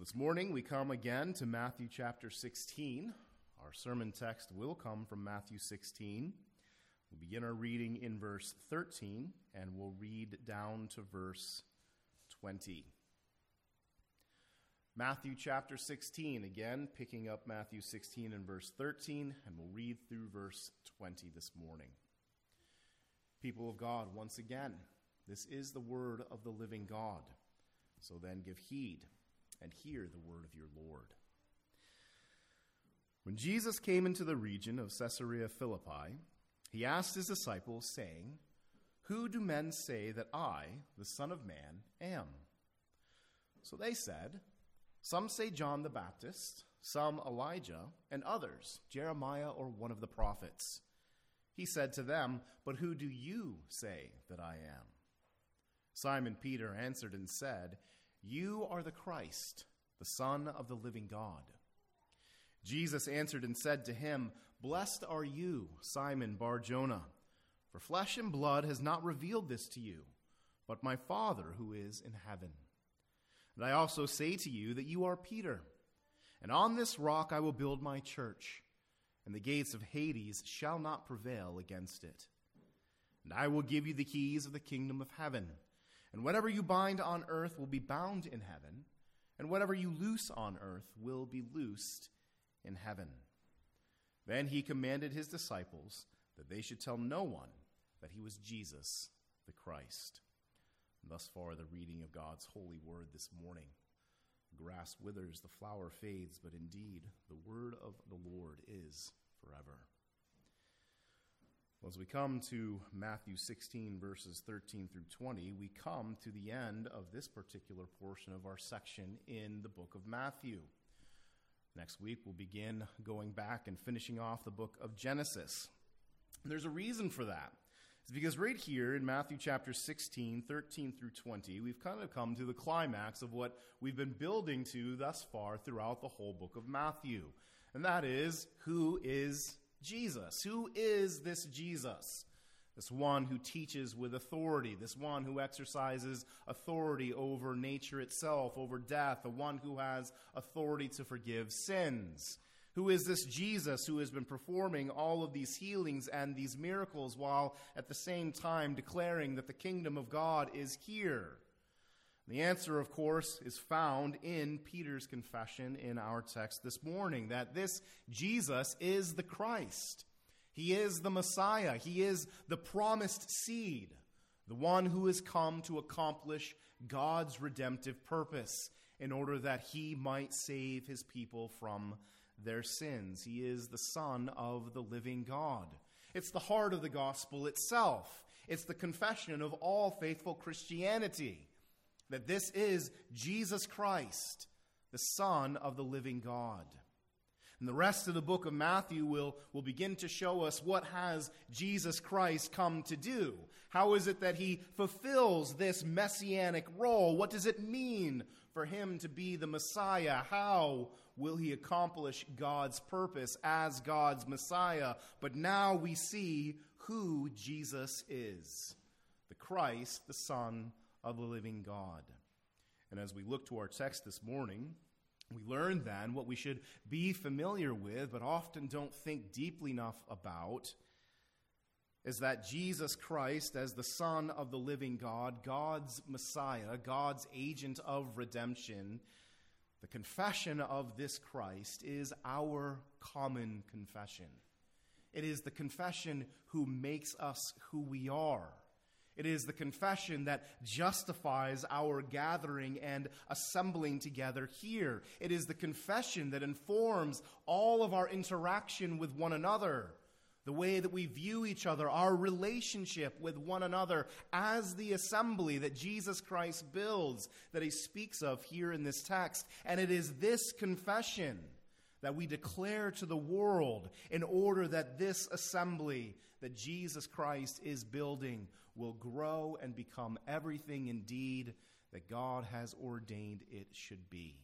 This morning we come again to Matthew chapter 16. Our sermon text will come from Matthew 16. We'll begin our reading in verse 13 and we'll read down to verse 20. Matthew chapter 16, again picking up Matthew 16 and verse 13, and we'll read through verse 20 this morning. People of God, once again, this is the word of the living God. So then give heed and hear the word of your Lord. When Jesus came into the region of Caesarea Philippi, he asked his disciples, saying, "Who do men say that I, the Son of Man, am?" So they said, "Some say John the Baptist, some Elijah, and others, Jeremiah or one of the prophets." He said to them, "But who do you say that I am?" Simon Peter answered and said, "You are the Christ, the Son of the living God." Jesus answered and said to him, "Blessed are you, Simon Bar-Jonah, for flesh and blood has not revealed this to you, but my Father who is in heaven. And I also say to you that you are Peter, and on this rock I will build my church, and the gates of Hades shall not prevail against it. And I will give you the keys of the kingdom of heaven. And whatever you bind on earth will be bound in heaven, and whatever you loose on earth will be loosed in heaven." Then he commanded his disciples that they should tell no one that he was Jesus the Christ. And thus far the reading of God's holy word this morning. The grass withers, the flower fades, but indeed the word of the Lord is forever. As we come to Matthew 16, verses 13 through 20, we come to the end of this particular portion of our section in the book of Matthew. Next week, we'll begin going back and finishing off the book of Genesis. And there's a reason for that. It's because right here in Matthew chapter 16, 13 through 20, we've kind of come to the climax of what we've been building to thus far throughout the whole book of Matthew. And that is, who is Jesus? Who is this Jesus? This one who teaches with authority, this one who exercises authority over nature itself, over death, the one who has authority to forgive sins. Who is this Jesus who has been performing all of these healings and these miracles while at the same time declaring that the kingdom of God is here? The answer, of course, is found in Peter's confession in our text this morning, that this Jesus is the Christ. He is the Messiah. He is the promised seed, the one who has come to accomplish God's redemptive purpose in order that he might save his people from their sins. He is the Son of the living God. It's the heart of the gospel itself. It's the confession of all faithful Christianity, that this is Jesus Christ, the Son of the living God. And the rest of the book of Matthew will begin to show us what has Jesus Christ come to do. How is it that he fulfills this messianic role? What does it mean for him to be the Messiah? How will he accomplish God's purpose as God's Messiah? But now we see who Jesus is, the Christ, the Son of the living God. And as we look to our text this morning, we learn then what we should be familiar with, but often don't think deeply enough about, is that Jesus Christ, as the Son of the living God, God's Messiah, God's agent of redemption, the confession of this Christ is our common confession. It is the confession who makes us who we are. It is the confession that justifies our gathering and assembling together here. It is the confession that informs all of our interaction with one another, the way that we view each other, our relationship with one another as the assembly that Jesus Christ builds, that he speaks of here in this text. And it is this confession that we declare to the world in order that this assembly that Jesus Christ is building will grow and become everything indeed that God has ordained it should be.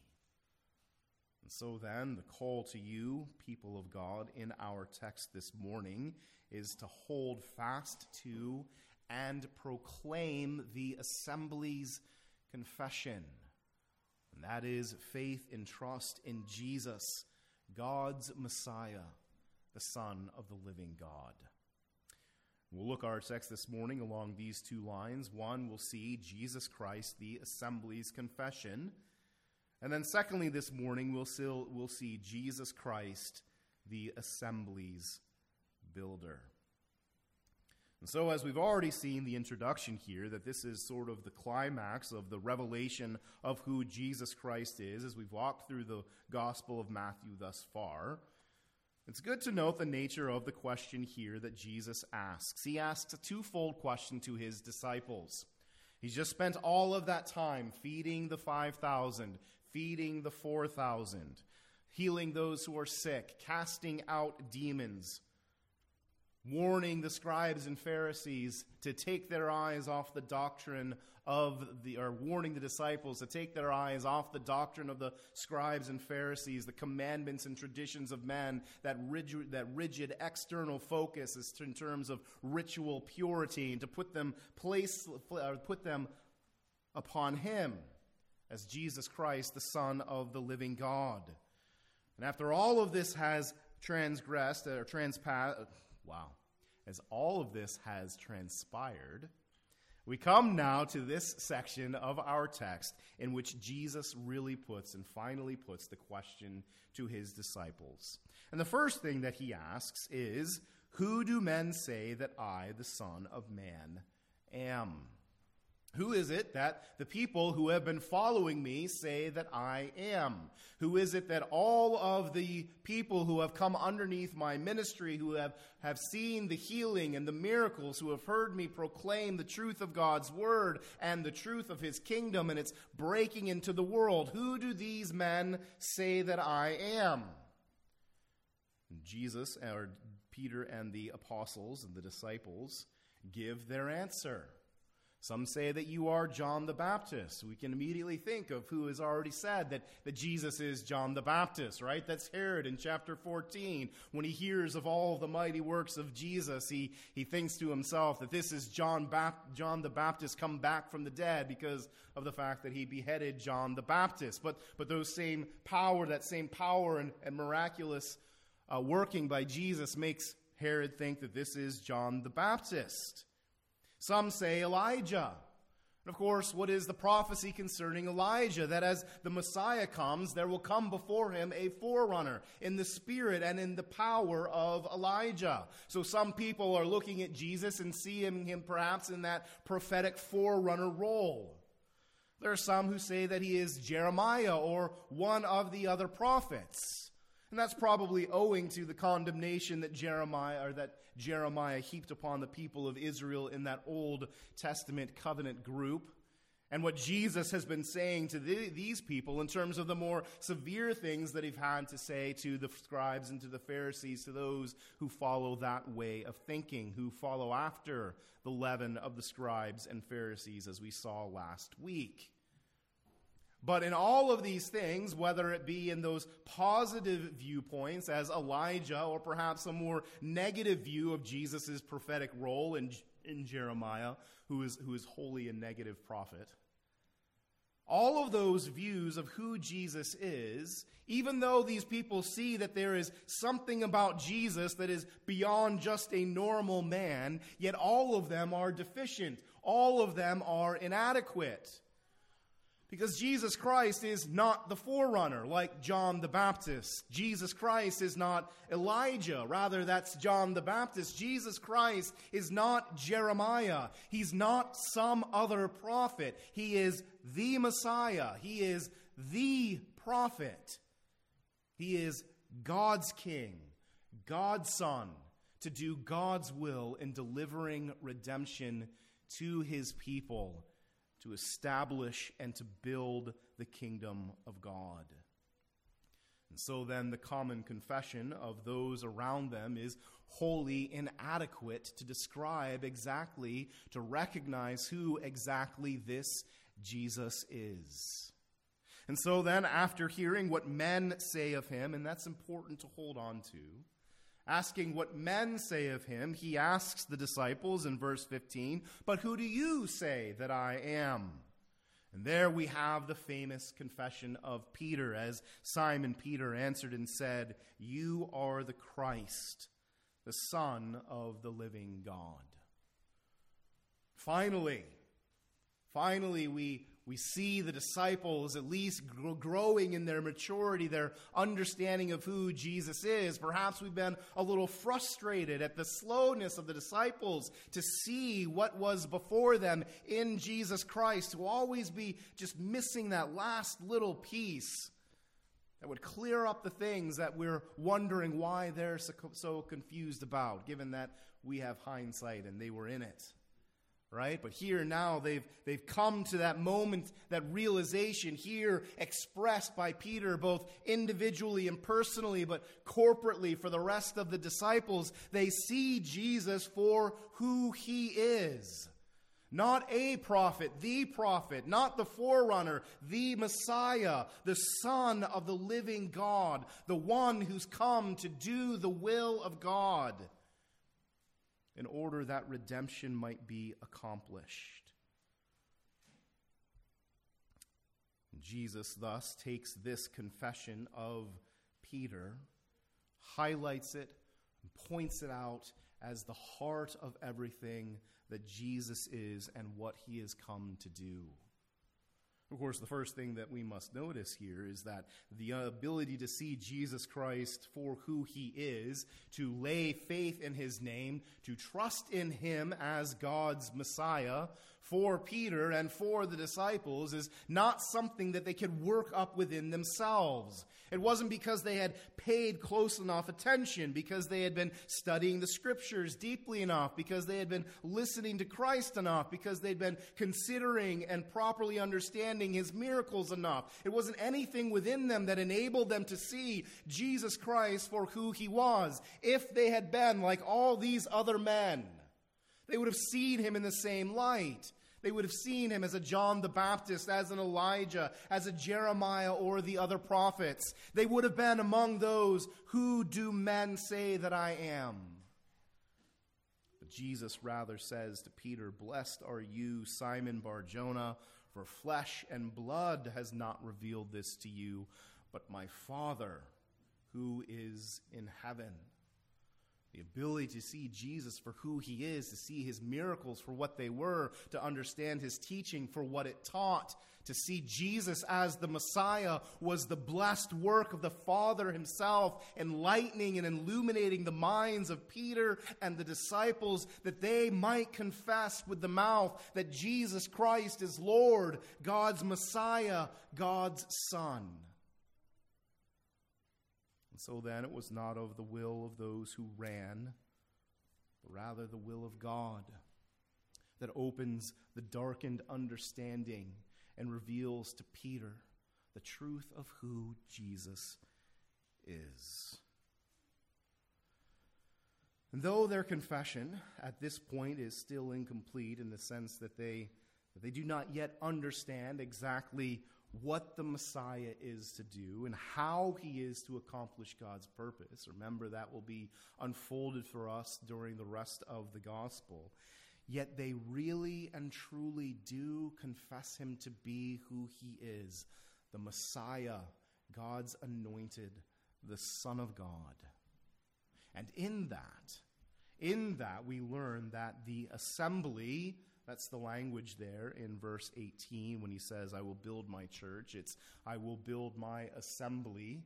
And so then, the call to you, people of God, in our text this morning is to hold fast to and proclaim the assembly's confession. And that is faith and trust in Jesus, God's Messiah, the Son of the living God. We'll look at our text this morning along these two lines. One, we'll see Jesus Christ, the assembly's confession. And then secondly, this morning, we'll see Jesus Christ, the assembly's builder. And so, as we've already seen the introduction here, that this is sort of the climax of the revelation of who Jesus Christ is, as we've walked through the Gospel of Matthew thus far, it's good to note the nature of the question here that Jesus asks. He asks a twofold question to his disciples. He's just spent all of that time feeding the 5,000, feeding the 4,000, healing those who are sick, casting out demons, warning the scribes and Pharisees to take their eyes off the doctrine warning the disciples to take their eyes off the doctrine of the scribes and Pharisees, the commandments and traditions of men, that rigid external focus is in terms of ritual purity, and to put them upon him as Jesus Christ, the Son of the living God. And after all of this has as all of this has transpired, we come now to this section of our text in which Jesus really finally puts the question to his disciples. And the first thing that he asks is, "Who do men say that I, the Son of Man, am?" Who is it that the people who have been following me say that I am? Who is it that all of the people who have come underneath my ministry, who have seen the healing and the miracles, who have heard me proclaim the truth of God's word and the truth of his kingdom and its breaking into the world, who do these men say that I am? And Jesus, or Peter and the apostles and the disciples, give their answer. Some say that you are John the Baptist. We can immediately think of who has already said that Jesus is John the Baptist, right? That's Herod in chapter 14. When he hears of all the mighty works of Jesus, he thinks to himself that this is John the Baptist come back from the dead because of the fact that he beheaded John the Baptist. But that same power and miraculous working by Jesus makes Herod think that this is John the Baptist. Some say Elijah. And of course, what is the prophecy concerning Elijah? That as the Messiah comes, there will come before him a forerunner in the spirit and in the power of Elijah. So some people are looking at Jesus and seeing him perhaps in that prophetic forerunner role. There are some who say that he is Jeremiah or one of the other prophets. And that's probably owing to the condemnation that Jeremiah heaped upon the people of Israel in that Old Testament covenant group. And what Jesus has been saying to these people in terms of the more severe things that he's had to say to the scribes and to the Pharisees, to those who follow that way of thinking, who follow after the leaven of the scribes and Pharisees, as we saw last week. But in all of these things, whether it be in those positive viewpoints as Elijah, or perhaps a more negative view of Jesus' prophetic role in Jeremiah, who is wholly a negative prophet, all of those views of who Jesus is, even though these people see that there is something about Jesus that is beyond just a normal man, yet all of them are deficient. All of them are inadequate. Because Jesus Christ is not the forerunner like John the Baptist. Jesus Christ is not Elijah. Rather, that's John the Baptist. Jesus Christ is not Jeremiah. He's not some other prophet. He is the Messiah. He is the prophet. He is God's King, God's Son, to do God's will in delivering redemption to his people, to establish and to build the kingdom of God. And so then the common confession of those around them is wholly inadequate to describe exactly, to recognize who exactly this Jesus is. And so then, after hearing what men say of him, and that's important to hold on to, asking what men say of him, he asks the disciples in verse 15, "But who do you say that I am?" And there we have the famous confession of Peter, as Simon Peter answered and said, "You are the Christ, the Son of the living God." Finally, we see the disciples at least growing in their maturity, their understanding of who Jesus is. Perhaps we've been a little frustrated at the slowness of the disciples to see what was before them in Jesus Christ, to always be just missing that last little piece that would clear up the things that we're wondering why they're so confused about, given that we have hindsight and they were in it. Right? But here now they've come to that moment, that realization here expressed by Peter, both individually and personally, but corporately for the rest of the disciples. They see Jesus for who he is. Not a prophet, not the forerunner, the Messiah, the Son of the living God, the one who's come to do the will of God, in order that redemption might be accomplished. Jesus thus takes this confession of Peter, highlights it, and points it out as the heart of everything that Jesus is and what he has come to do. Of course, the first thing that we must notice here is that the ability to see Jesus Christ for who he is, to lay faith in his name, to trust in him as God's Messiah, for Peter and for the disciples, is not something that they could work up within themselves. It wasn't because they had paid close enough attention, because they had been studying the scriptures deeply enough, because they had been listening to Christ enough, because they'd been considering and properly understanding his miracles enough. It wasn't anything within them that enabled them to see Jesus Christ for who he was. If they had been like all these other men, they would have seen him in the same light. They would have seen him as a John the Baptist, as an Elijah, as a Jeremiah, or the other prophets. They would have been among those, "Who do men say that I am?" But Jesus rather says to Peter, "Blessed are you, Simon Bar-Jonah, for flesh and blood has not revealed this to you, but my Father who is in heaven." The ability to see Jesus for who he is, to see his miracles for what they were, to understand his teaching for what it taught, to see Jesus as the Messiah was the blessed work of the Father himself, enlightening and illuminating the minds of Peter and the disciples, that they might confess with the mouth that Jesus Christ is Lord, God's Messiah, God's Son. And so then it was not of the will of those who ran, but rather the will of God that opens the darkened understanding and reveals to Peter the truth of who Jesus is. And though their confession at this point is still incomplete in the sense that they do not yet understand exactly what the Messiah is to do and how he is to accomplish God's purpose. Remember, that will be unfolded for us during the rest of the gospel. Yet they really and truly do confess him to be who he is, the Messiah, God's anointed, the Son of God. And in that we learn that the assembly, that's the language there in verse 18 when he says, "I will build my church." It's, "I will build my assembly."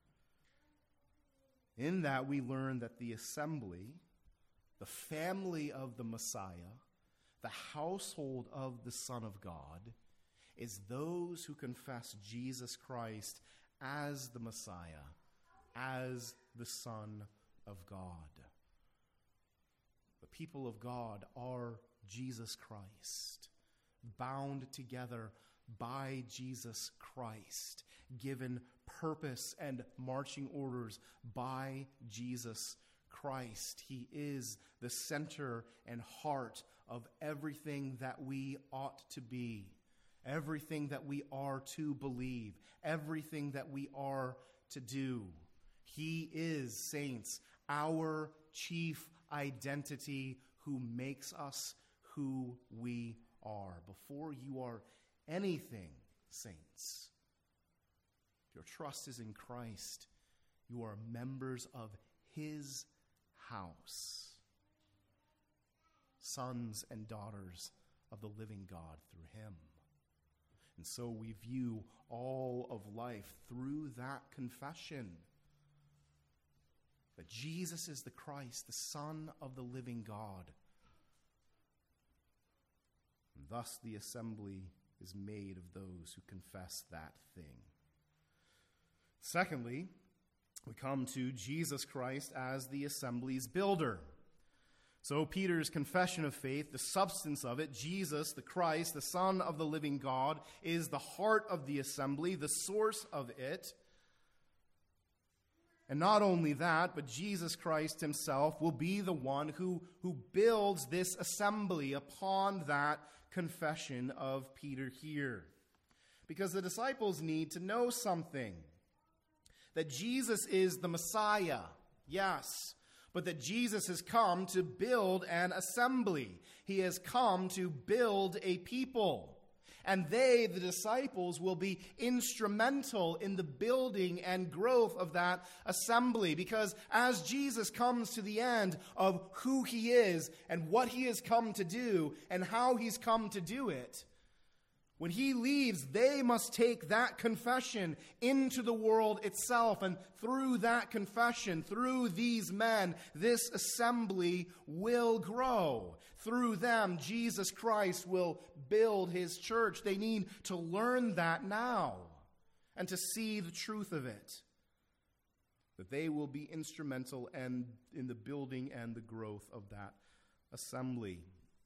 In that we learn that the assembly, the family of the Messiah, the household of the Son of God, is those who confess Jesus Christ as the Messiah, as the Son of God. The people of God are Jesus Christ, bound together by Jesus Christ, given purpose and marching orders by Jesus Christ. He is the center and heart of everything that we ought to be, everything that we are to believe, everything that we are to do. He is, saints, our chief identity, who makes us who we are. Before you are anything, saints. If your trust is in Christ, you are members of his house, sons and daughters of the living God through him. And so we view all of life through that confession that Jesus is the Christ, the Son of the living God. And thus the assembly is made of those who confess that thing. Secondly, we come to Jesus Christ as the assembly's builder. So Peter's confession of faith, the substance of it, Jesus, the Christ, the Son of the living God, is the heart of the assembly, the source of it. And not only that, but Jesus Christ himself will be the one who builds this assembly upon that confession of Peter here. Because the disciples need to know something. That Jesus is the Messiah, yes, but that Jesus has come to build an assembly. He has come to build a people. And they, the disciples, will be instrumental in the building and growth of that assembly. Because as Jesus comes to the end of who he is and what he has come to do and how he's come to do it, when he leaves, they must take that confession into the world itself. And through that confession, through these men, this assembly will grow. Through them, Jesus Christ will build his church. They need to learn that now and to see the truth of it. That they will be instrumental in the building and the growth of that assembly.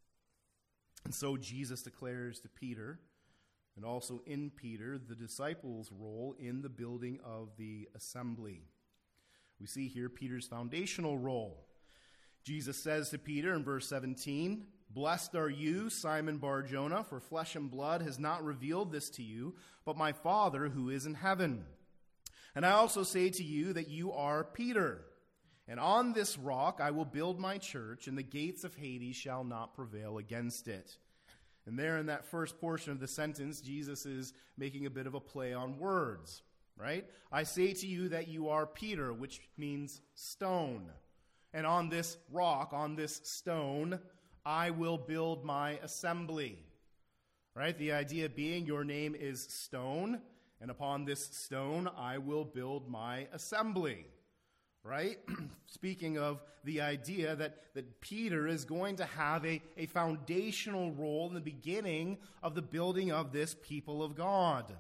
And so Jesus declares to Peter, and also in Peter, the disciples' role in the building of the assembly. We see here Peter's foundational role. Jesus says to Peter in verse 17, "Blessed are you, Simon Bar-Jonah, for flesh and blood has not revealed this to you, but my Father who is in heaven. And I also say to you that you are Peter, and on this rock I will build my church, and the gates of Hades shall not prevail against it." And there in that first portion of the sentence, Jesus is making a bit of a play on words, right? I say to you that you are Peter, which means stone. And on this rock, on this stone, I will build my assembly, right? The idea being your name is stone, and upon this stone I will build my assembly. Right? Speaking of the idea that Peter is going to have a foundational role in the beginning of the building of this people of God.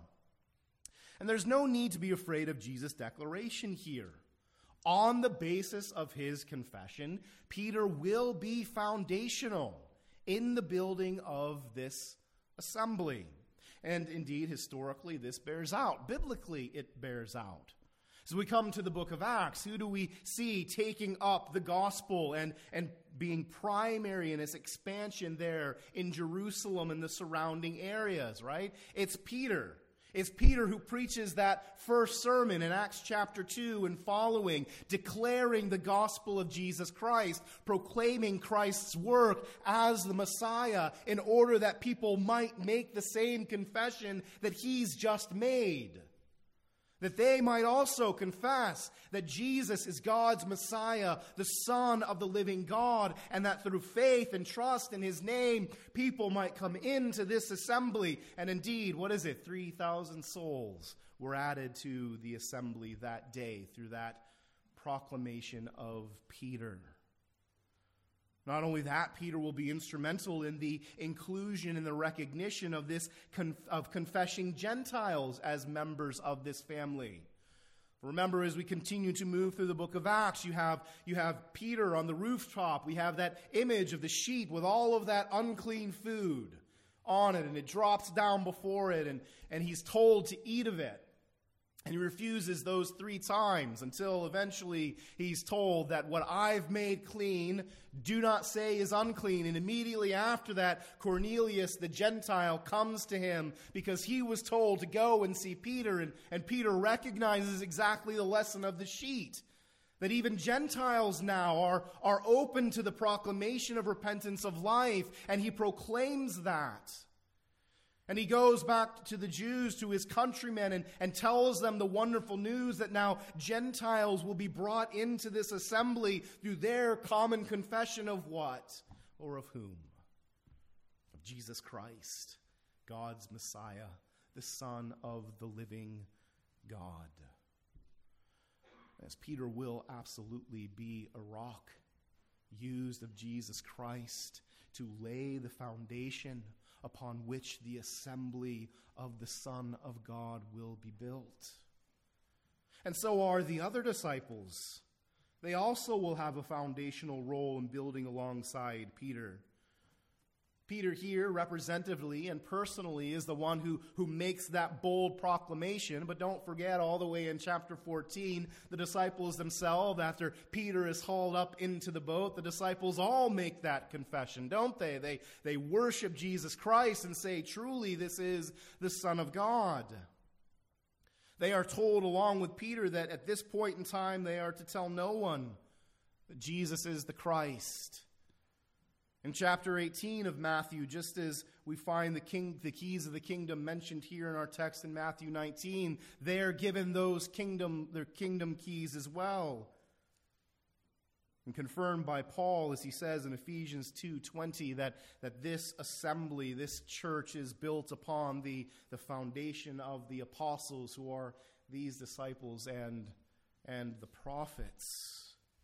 And there's no need to be afraid of Jesus' declaration here. On the basis of his confession, Peter will be foundational in the building of this assembly. And indeed, historically, this bears out. Biblically, it bears out. As we come to the book of Acts, who do we see taking up the gospel and being primary in its expansion there in Jerusalem and the surrounding areas, right? It's Peter. It's Peter who preaches that first sermon in Acts chapter 2 and following, declaring the gospel of Jesus Christ, proclaiming Christ's work as the Messiah in order that people might make the same confession that he's just made. That they might also confess that Jesus is God's Messiah, the Son of the living God, and that through faith and trust in his name, people might come into this assembly. And indeed, 3,000 souls were added to the assembly that day through that proclamation of Peter. Not only that, Peter will be instrumental in the inclusion and the recognition of this of confessing Gentiles as members of this family. Remember, as we continue to move through the book of Acts, you have Peter on the rooftop. We have that image of the sheet with all of that unclean food on it, and it drops down before it, and he's told to eat of it. And he refuses those 3 times until eventually he's told that what I've made clean, do not say is unclean. And immediately after that, Cornelius the Gentile comes to him because he was told to go and see Peter. And Peter recognizes exactly the lesson of the sheet. That even Gentiles now are open to the proclamation of repentance of life. And he proclaims that. And he goes back to the Jews, to his countrymen, and tells them the wonderful news that now Gentiles will be brought into this assembly through their common confession of what? Or of whom? Of Jesus Christ, God's Messiah, the Son of the living God. As Peter will absolutely be a rock used of Jesus Christ to lay the foundation upon which the assembly of the Son of God will be built. And so are the other disciples. They also will have a foundational role in building alongside Peter. Peter here, representatively and personally, is the one who makes that bold proclamation. But don't forget, all the way in chapter 14, the disciples themselves, after Peter is hauled up into the boat, the disciples all make that confession, don't they? They worship Jesus Christ and say, truly, this is the Son of God. They are told, along with Peter, that at this point in time, they are to tell no one that Jesus is the Christ. In chapter 18 of Matthew, just as we find the keys of the kingdom mentioned here in our text in Matthew 19, they are given their kingdom keys as well. And confirmed by Paul, as he says in Ephesians 2:20, that this assembly, this church, is built upon the foundation of the apostles, who are these disciples and the prophets.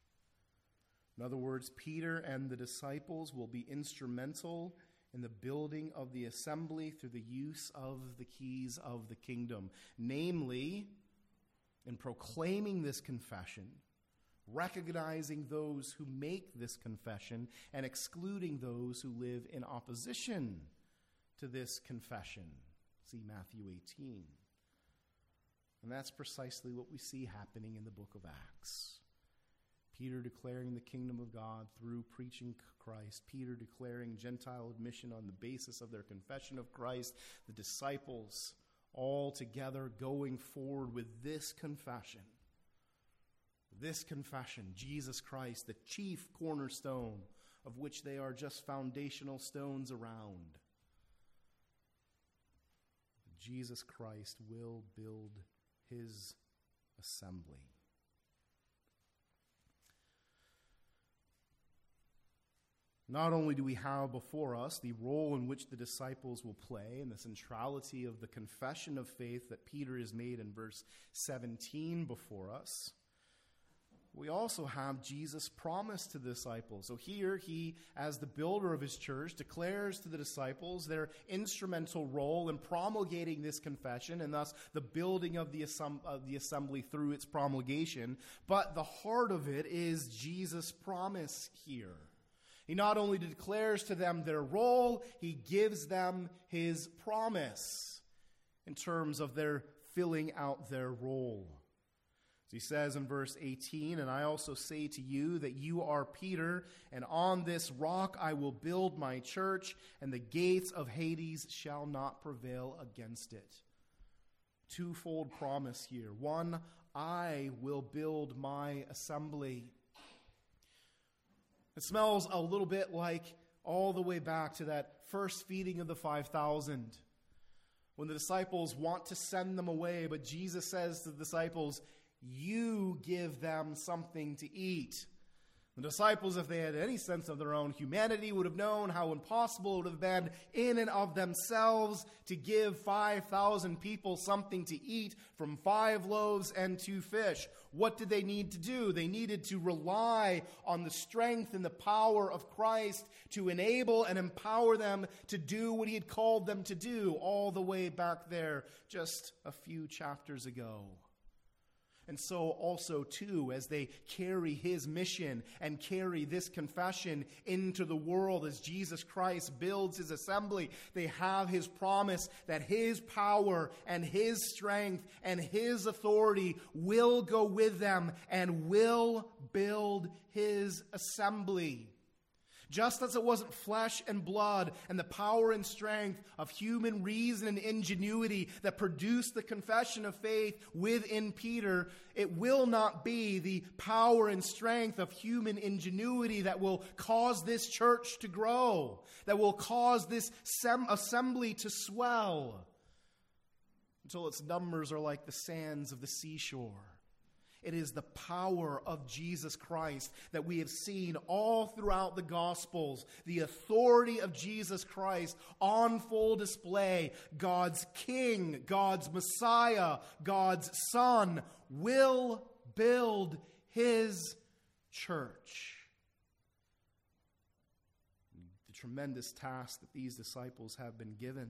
In other words, Peter and the disciples will be instrumental in the building of the assembly through the use of the keys of the kingdom, namely, in proclaiming this confession, recognizing those who make this confession, and excluding those who live in opposition to this confession. See Matthew 18. And that's precisely what we see happening in the book of Acts. Peter declaring the kingdom of God through preaching Christ. Peter declaring Gentile admission on the basis of their confession of Christ. The disciples all together going forward with this confession. This confession, Jesus Christ, the chief cornerstone of which they are just foundational stones around. Jesus Christ will build his assembly. Not only do we have before us the role in which the disciples will play and the centrality of the confession of faith that Peter has made in verse 17 before us, we also have Jesus' promise to the disciples. So here he, as the builder of his church, declares to the disciples their instrumental role in promulgating this confession and thus the building of the assembly through its promulgation. But the heart of it is Jesus' promise here. He not only declares to them their role, he gives them his promise in terms of their filling out their role. As he says in verse 18, "And I also say to you that you are Peter, and on this rock I will build my church, and the gates of Hades shall not prevail against it." Twofold promise here. One, I will build my assembly. It smells a little bit like all the way back to that first feeding of the 5,000. When the disciples want to send them away, but Jesus says to the disciples, you give them something to eat. The disciples, if they had any sense of their own humanity, would have known how impossible it would have been in and of themselves to give 5,000 people something to eat from 5 loaves and 2 fish. What did they need to do? They needed to rely on the strength and the power of Christ to enable and empower them to do what he had called them to do all the way back there just a few chapters ago. And so also, too, as they carry his mission and carry this confession into the world as Jesus Christ builds his assembly, they have his promise that his power and his strength and his authority will go with them and will build his assembly. Just as it wasn't flesh and blood and the power and strength of human reason and ingenuity that produced the confession of faith within Peter, it will not be the power and strength of human ingenuity that will cause this church to grow, that will cause this assembly to swell until its numbers are like the sands of the seashore. It is the power of Jesus Christ that we have seen all throughout the Gospels. The authority of Jesus Christ on full display. God's King, God's Messiah, God's Son will build His church. The tremendous task that these disciples have been given,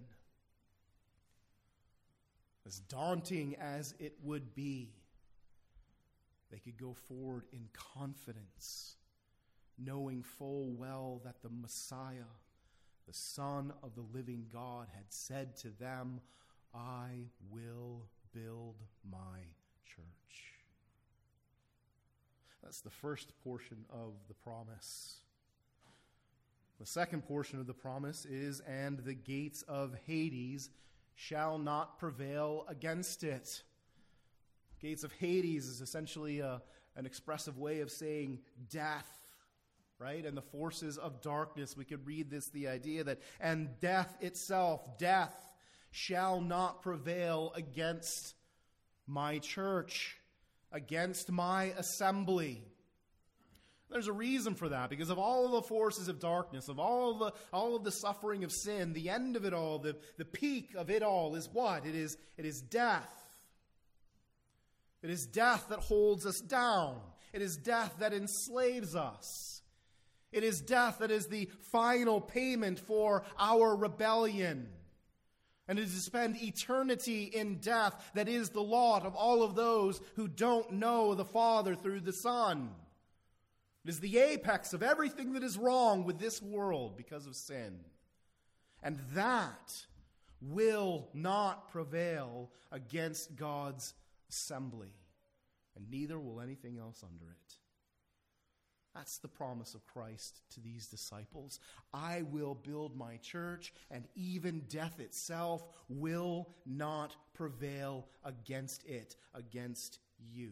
as daunting as it would be, they could go forward in confidence, knowing full well that the Messiah, the Son of the living God, had said to them, I will build my church. That's the first portion of the promise. The second portion of the promise is, and the gates of Hades shall not prevail against it. Gates of Hades is essentially an expressive way of saying death, right? And the forces of darkness. We could read this, the idea that, and death itself, death shall not prevail against my church, against my assembly. There's a reason for that, because of all of the forces of darkness, of all of the suffering of sin, the end of it all, the peak of it all is what? It is death. It is death that holds us down. It is death that enslaves us. It is death that is the final payment for our rebellion. And it is to spend eternity in death that is the lot of all of those who don't know the Father through the Son. It is the apex of everything that is wrong with this world because of sin. And that will not prevail against God's assembly, and neither will anything else under it. That's the promise of Christ to these disciples. I will build my church, and even death itself will not prevail against it, against you.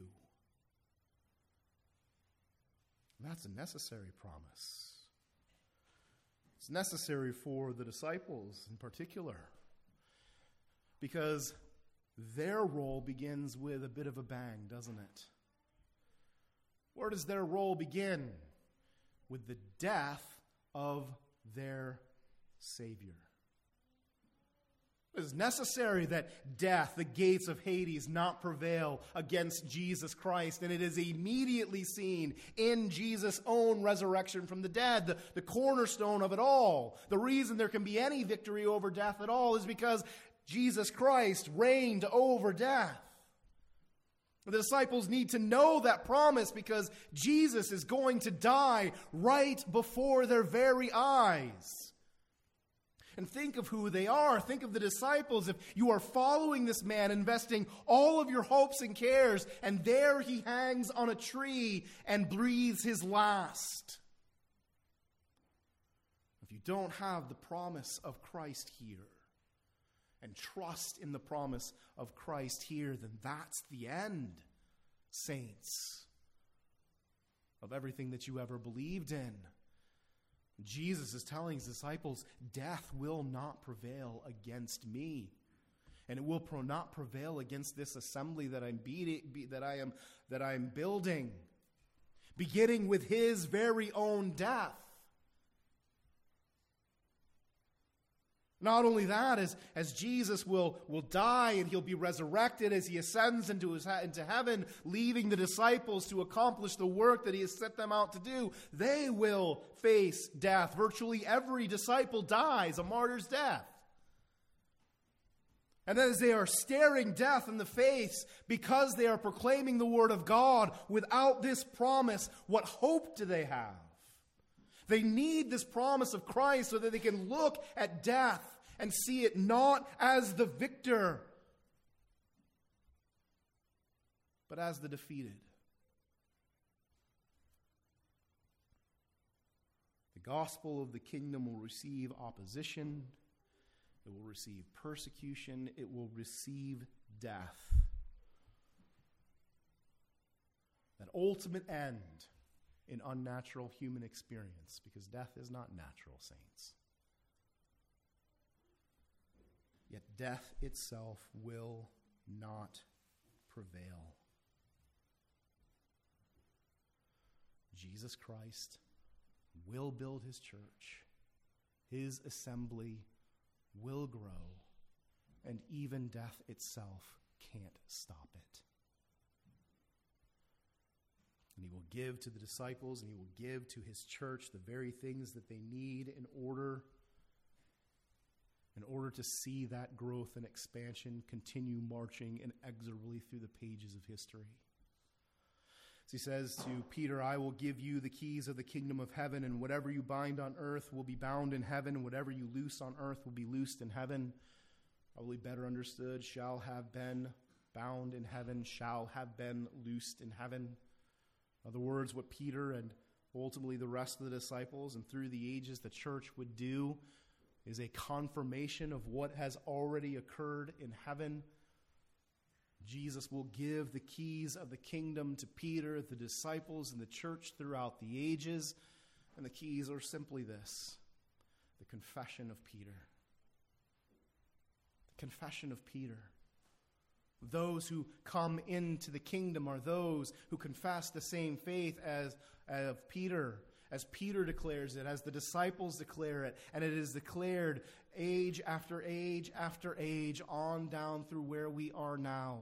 And that's a necessary promise. It's necessary for the disciples in particular, because their role begins with a bit of a bang, doesn't it? Where does their role begin? With the death of their Savior. It is necessary that death, the gates of Hades, not prevail against Jesus Christ. And it is immediately seen in Jesus' own resurrection from the dead, the cornerstone of it all. The reason there can be any victory over death at all is because Jesus Christ reigned over death. The disciples need to know that promise because Jesus is going to die right before their very eyes. And think of who they are. Think of the disciples. If you are following this man, investing all of your hopes and cares, and there he hangs on a tree and breathes his last. If you don't have the promise of Christ here, and trust in the promise of Christ here, then that's the end, saints, of everything that you ever believed in. Jesus is telling his disciples, death will not prevail against me. And it will not prevail against this assembly that I am building, beginning with his very own death. Not only that, as Jesus will die and he'll be resurrected as he ascends into heaven, leaving the disciples to accomplish the work that he has set them out to do, they will face death. Virtually every disciple dies a martyr's death. And then as they are staring death in the face because they are proclaiming the word of God without this promise, what hope do they have? They need this promise of Christ so that they can look at death and see it not as the victor, but as the defeated. The The gospel of the kingdom will receive opposition. It will receive persecution. It will receive death. That ultimate end in unnatural human experience, because death is not natural, saints. Yet death itself will not prevail. Jesus Christ will build his church. His assembly will grow, and even death itself can't stop it. And he will give to the disciples, and he will give to his church the very things that they need in order to see that growth and expansion continue marching inexorably through the pages of history. As he says to Peter, I will give you the keys of the kingdom of heaven, and whatever you bind on earth will be bound in heaven, and whatever you loose on earth will be loosed in heaven. Probably better understood, shall have been bound in heaven, shall have been loosed in heaven. In other words, what Peter and ultimately the rest of the disciples and through the ages the church would do is a confirmation of what has already occurred in heaven. Jesus will give the keys of the kingdom to Peter, the disciples, and the church throughout the ages. And the keys are simply this: the confession of Peter. The confession of Peter. Those who come into the kingdom are those who confess the same faith as Peter. As Peter declares it, as the disciples declare it, and it is declared age after age after age on down through where we are now.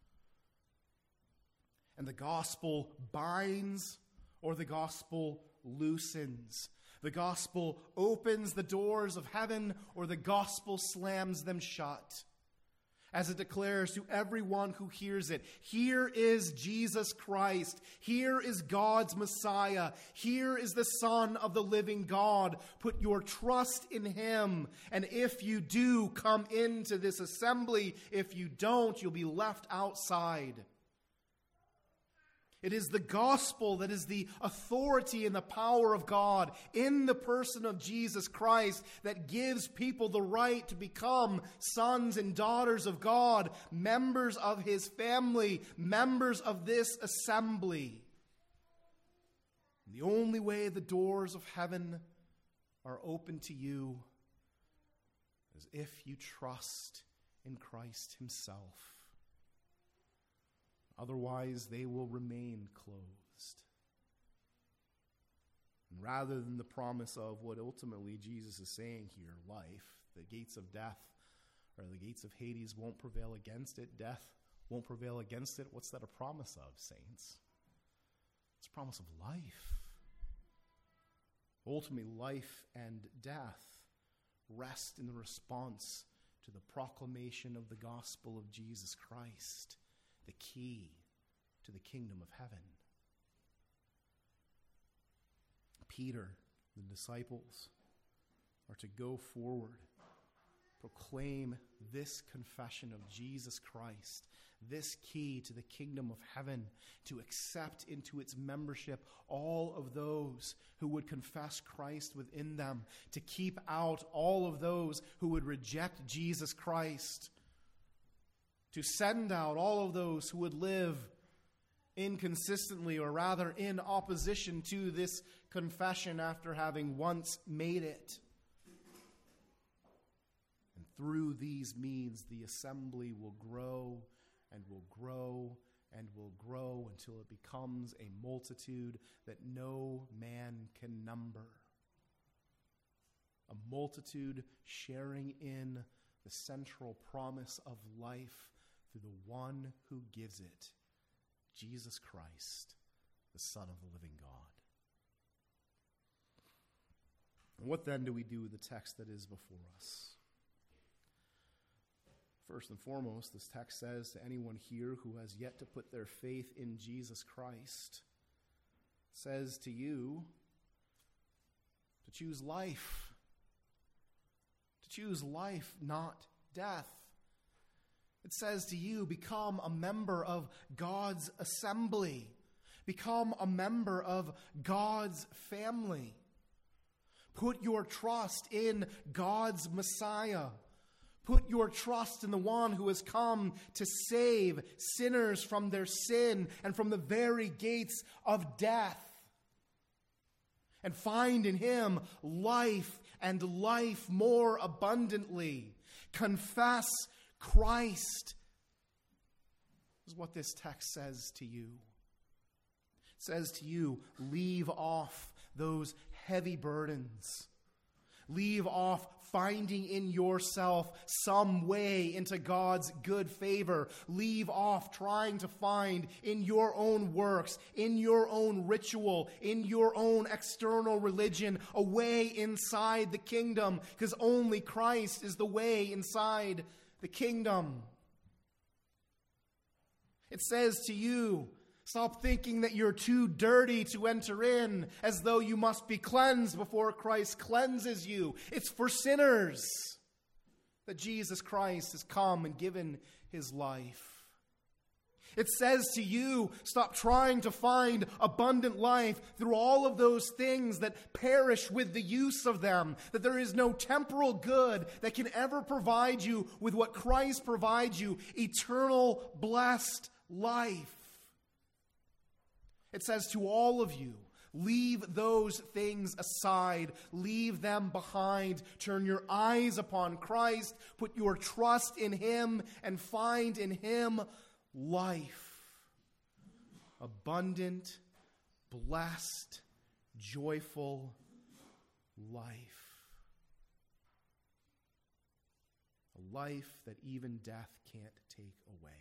And the gospel binds or the gospel loosens. The gospel opens the doors of heaven or the gospel slams them shut. As it declares to everyone who hears it, here is Jesus Christ. Here is God's Messiah. Here is the Son of the living God. Put your trust in him. And if you do, come into this assembly. If you don't, you'll be left outside. It is the gospel that is the authority and the power of God in the person of Jesus Christ that gives people the right to become sons and daughters of God, members of his family, members of this assembly. And the only way the doors of heaven are open to you is if you trust in Christ himself. Otherwise, they will remain closed. And rather than the promise of what ultimately Jesus is saying here, life, the gates of death or the gates of Hades won't prevail against it, death won't prevail against it, what's that a promise of, saints? It's a promise of life. Ultimately, life and death rest in the response to the proclamation of the gospel of Jesus Christ, the key to the kingdom of heaven. Peter, the disciples, are to go forward, proclaim this confession of Jesus Christ, this key to the kingdom of heaven, to accept into its membership all of those who would confess Christ within them, to keep out all of those who would reject Jesus Christ, to send out all of those who would live inconsistently, or rather in opposition to this confession after having once made it. And through these means, the assembly will grow and will grow and will grow until it becomes a multitude that no man can number. A multitude sharing in the central promise of life through the one who gives it, Jesus Christ, the Son of the living God. And what then do we do with the text that is before us? First and foremost, this text says to anyone here who has yet to put their faith in Jesus Christ, says to you to choose life. To choose life, not death. It says to you, become a member of God's assembly. Become a member of God's family. Put your trust in God's Messiah. Put your trust in the one who has come to save sinners from their sin and from the very gates of death. And find in him life and life more abundantly. Confess Christ. This is what this text says to you. It says to you, leave off those heavy burdens. Leave off finding in yourself some way into God's good favor. Leave off trying to find in your own works, in your own ritual, in your own external religion, a way inside the kingdom, because only Christ is the way inside the kingdom. It says to you, stop thinking that you're too dirty to enter in, as though you must be cleansed before Christ cleanses you. It's for sinners that Jesus Christ has come and given his life. It says to you, stop trying to find abundant life through all of those things that perish with the use of them, that there is no temporal good that can ever provide you with what Christ provides you, eternal blessed life. It says to all of you, leave those things aside. Leave them behind. Turn your eyes upon Christ. Put your trust in him and find in him life. Abundant, blessed, joyful life. A life that even death can't take away.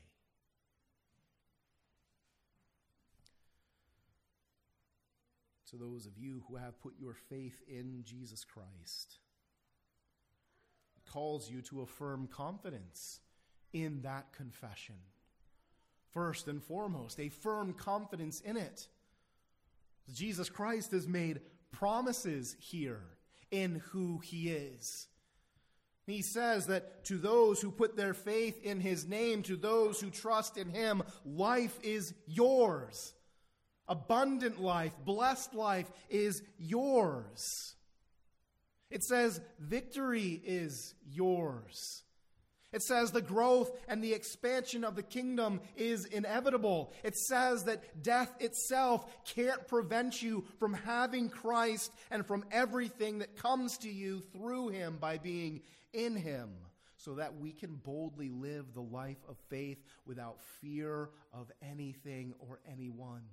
To those of you who have put your faith in Jesus Christ, it calls you to a firm confidence in that confession. First and foremost, a firm confidence in it. Jesus Christ has made promises here in who he is. He says that to those who put their faith in his name, to those who trust in him, life is yours. Abundant life, blessed life is yours. It says victory is yours. It says the growth and the expansion of the kingdom is inevitable. It says that death itself can't prevent you from having Christ and from everything that comes to you through him by being in him, so that we can boldly live the life of faith without fear of anything or anyone.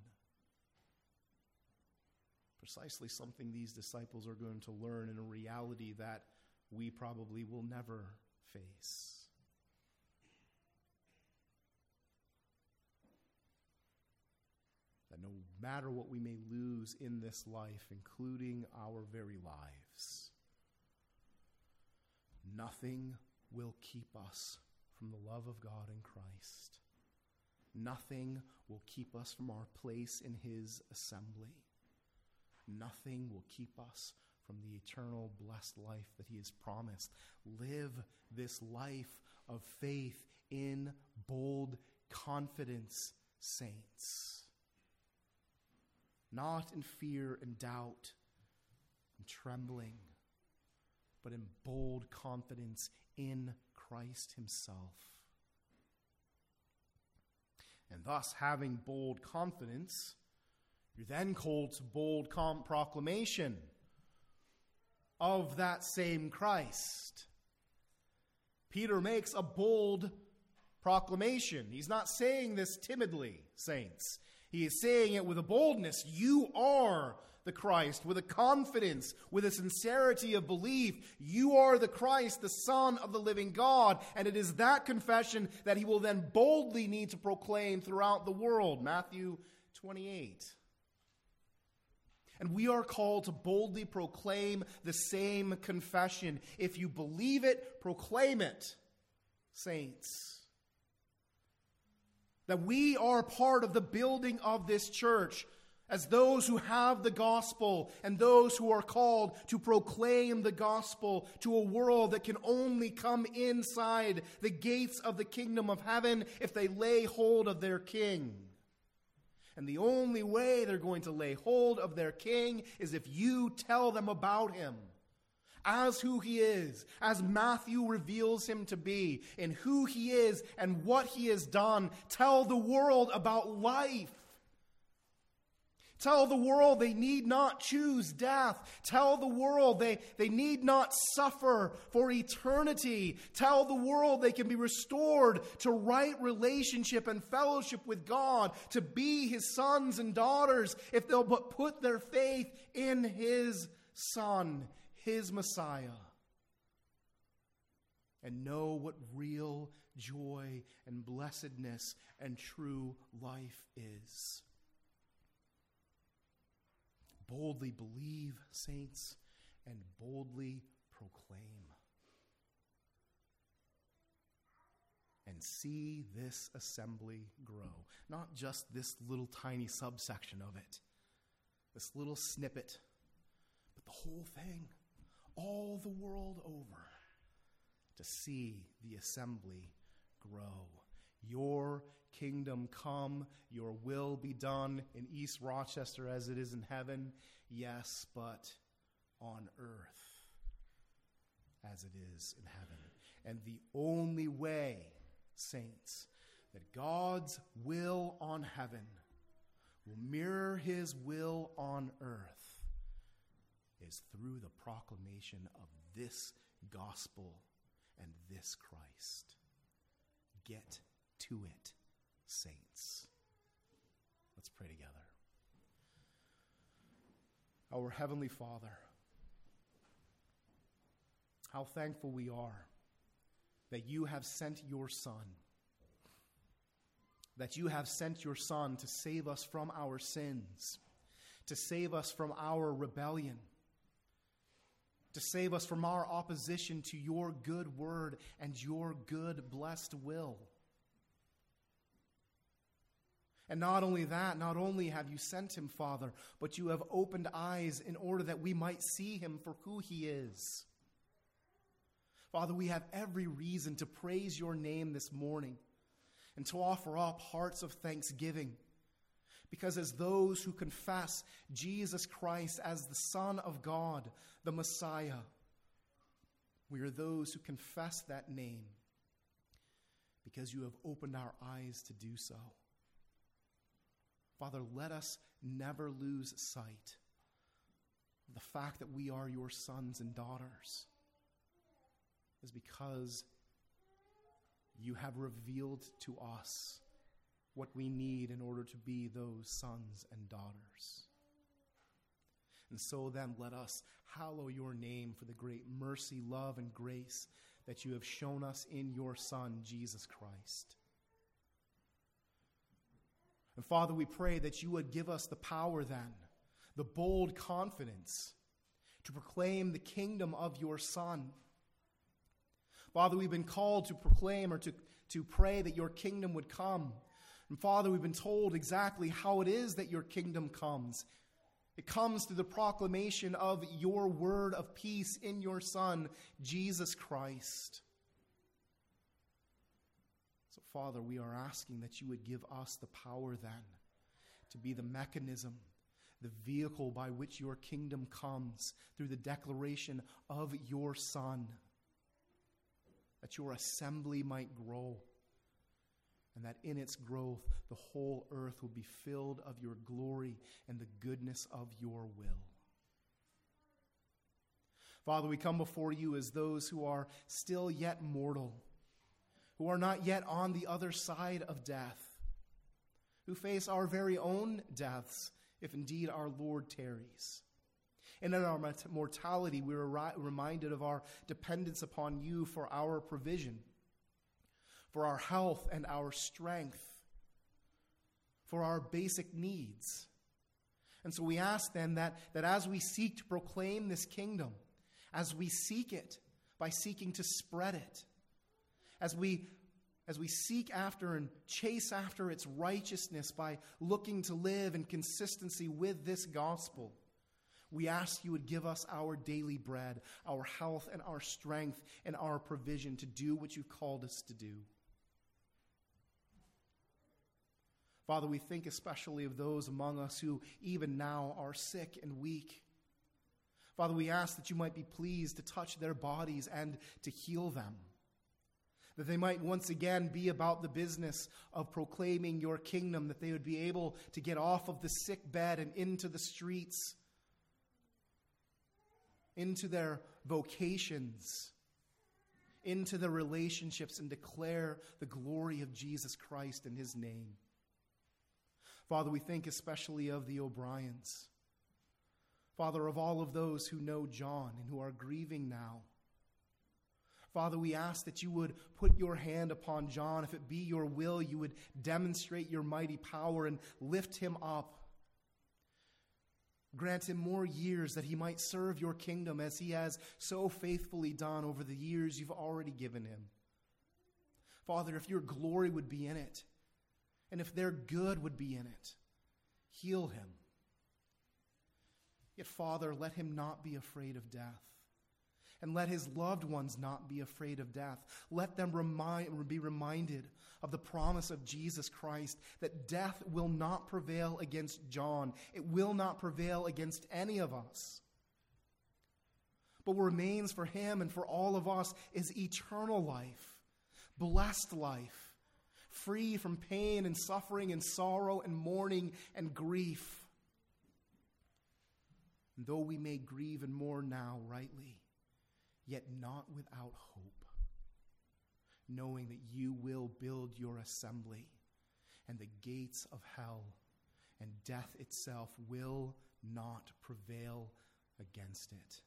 Precisely something these disciples are going to learn in a reality that we probably will never face. That no matter what we may lose in this life, including our very lives, nothing will keep us from the love of God in Christ. Nothing will keep us from our place in his assembly. Nothing will keep us from the eternal blessed life that he has promised. Live this life of faith in bold confidence, saints. Not in fear and doubt and trembling, but in bold confidence in Christ himself. And thus, having bold confidence, you're then called to bold proclamation of that same Christ. Peter makes a bold proclamation. He's not saying this timidly, saints. He is saying it with a boldness. You are the Christ, with a confidence, with a sincerity of belief. You are the Christ, the Son of the living God. And it is that confession that he will then boldly need to proclaim throughout the world. Matthew 28. And we are called to boldly proclaim the same confession. If you believe it, proclaim it, saints. That we are part of the building of this church as those who have the gospel and those who are called to proclaim the gospel to a world that can only come inside the gates of the kingdom of heaven if they lay hold of their King. And the only way they're going to lay hold of their king is if you tell them about him as who he is, as Matthew reveals him to be, in who he is and what he has done. Tell the world about life. Tell the world they need not choose death. Tell the world they need not suffer for eternity. Tell the world they can be restored to right relationship and fellowship with God, to be his sons and daughters, if they'll but put their faith in his Son, his Messiah, and know what real joy and blessedness and true life is. Boldly believe, saints, and boldly proclaim. And see this assembly grow. Not just this little tiny subsection of it, this little snippet, but the whole thing, all the world over, to see the assembly grow. Your kingdom come, your will be done in East Rochester as it is in heaven. Yes, but on earth as it is in heaven. And the only way, saints, that God's will on heaven will mirror his will on earth is through the proclamation of this gospel and this Christ. Get to it, saints. Let's pray together. Our Heavenly Father, how thankful we are that you have sent your Son, that you have sent your Son to save us from our sins, to save us from our rebellion, to save us from our opposition to your good word and your good blessed will. And not only that, not only have you sent him, Father, but you have opened eyes in order that we might see him for who he is. Father, we have every reason to praise your name this morning and to offer up hearts of thanksgiving. Because as those who confess Jesus Christ as the Son of God, the Messiah, we are those who confess that name because you have opened our eyes to do so. Father, let us never lose sight of the fact that we are your sons and daughters, is because you have revealed to us what we need in order to be those sons and daughters. And so then let us hallow your name for the great mercy, love, and grace that you have shown us in your Son, Jesus Christ. And Father, we pray that you would give us the power then, the bold confidence to proclaim the kingdom of your Son. Father, we've been called to proclaim or to pray that your kingdom would come. And Father, we've been told exactly how it is that your kingdom comes. It comes through the proclamation of your word of peace in your Son, Jesus Christ. So, Father, we are asking that you would give us the power then to be the mechanism, the vehicle by which your kingdom comes through the declaration of your Son, that your assembly might grow, and that in its growth the whole earth will be filled of your glory and the goodness of your will. Father, we come before you as those who are still yet mortal, who are not yet on the other side of death, who face our very own deaths, if indeed our Lord tarries. And in our mortality, we are reminded of our dependence upon you for our provision, for our health and our strength, for our basic needs. And so we ask then that as we seek to proclaim this kingdom, as we seek it by seeking to spread it, as we seek after and chase after its righteousness by looking to live in consistency with this gospel, we ask you would give us our daily bread, our health and our strength and our provision to do what you've called us to do. Father, we think especially of those among us who even now are sick and weak. Father, we ask that you might be pleased to touch their bodies and to heal them, that they might once again be about the business of proclaiming your kingdom, that they would be able to get off of the sick bed and into the streets, into their vocations, into their relationships, and declare the glory of Jesus Christ in his name. Father, we think especially of the O'Briens. Father, of all of those who know John and who are grieving now. Father, we ask that you would put your hand upon John. If it be your will, you would demonstrate your mighty power and lift him up. Grant him more years that he might serve your kingdom as he has so faithfully done over the years you've already given him. Father, if your glory would be in it, and if their good would be in it, heal him. Yet, Father, let him not be afraid of death. And let his loved ones not be afraid of death. Let them be reminded of the promise of Jesus Christ that death will not prevail against John. It will not prevail against any of us. But what remains for him and for all of us is eternal life, blessed life, free from pain and suffering and sorrow and mourning and grief. And though we may grieve and mourn now rightly, yet not without hope, knowing that you will build your assembly, and the gates of hell and death itself will not prevail against it.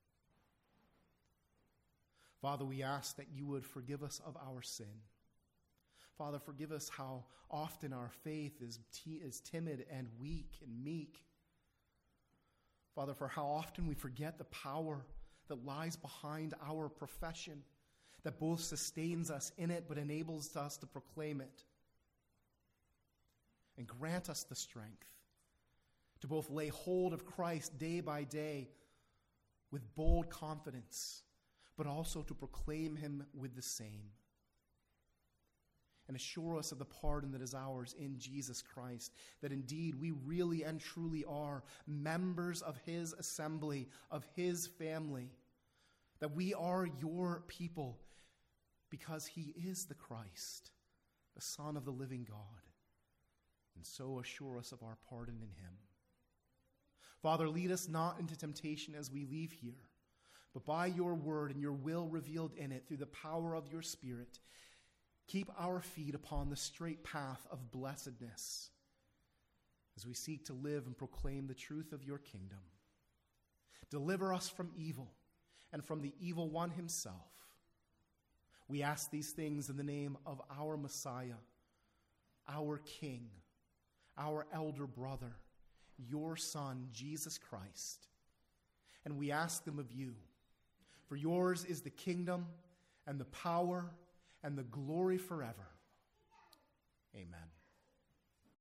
Father, we ask that you would forgive us of our sin. Father, forgive us how often our faith is timid and weak and meek. Father, for how often we forget the power that lies behind our profession, that both sustains us in it but enables us to proclaim it. And grant us the strength to both lay hold of Christ day by day with bold confidence, but also to proclaim him with the same. And assure us of the pardon that is ours in Jesus Christ, that indeed we really and truly are members of his assembly, of his family, that we are your people because he is the Christ, the Son of the living God. And so assure us of our pardon in him. Father, lead us not into temptation as we leave here, but by your word and your will revealed in it through the power of your Spirit, keep our feet upon the straight path of blessedness as we seek to live and proclaim the truth of your kingdom. Deliver us from evil and from the evil one himself. We ask these things in the name of our Messiah, our King, our elder brother, your Son, Jesus Christ. And we ask them of you, for yours is the kingdom and the power and the glory forever. Amen.